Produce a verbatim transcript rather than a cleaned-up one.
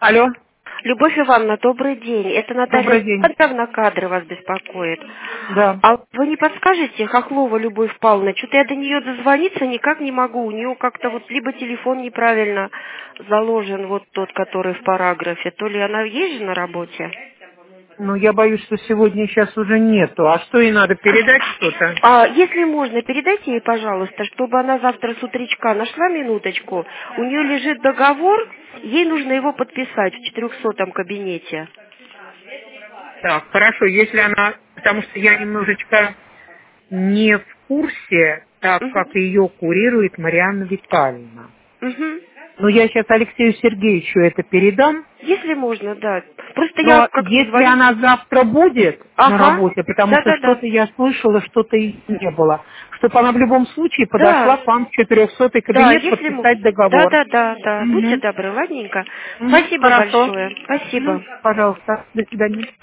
Алло. Любовь Ивановна, добрый день. Это Добрый Наталья день. Александровна, кадры вас беспокоит. Да. А вы не подскажете, Хохлова Любовь Павловна? Что-то я до нее дозвониться никак не могу. У нее как-то вот либо телефон неправильно заложен, вот тот, который в параграфе, то ли она есть же на работе? Ну, я боюсь, что сегодня сейчас уже нету. А что ей надо, передать что-то? А, если можно, передайте ей, пожалуйста, чтобы она завтра с утречка нашла минуточку. У нее лежит договор, ей нужно его подписать в четырехсотом кабинете. Так, хорошо, если она... Потому что я немножечко не в курсе, так Угу. как ее курирует Марианна Витальевна. Угу. Но я сейчас Алексею Сергеевичу это передам. Если можно, да. Просто я Но как если звоню... она завтра будет на Ага. работе, потому что Да-да-да. что-то я слышала, что-то и не было, чтобы она в любом случае подошла Да. к вам в четырехсотый Да, кабинет если можно. подписать договор. Да-да-да, да. Будьте Угу. добры, ладненько. Угу. Спасибо Хорошо. большое. Угу. Спасибо. Пожалуйста. До свидания.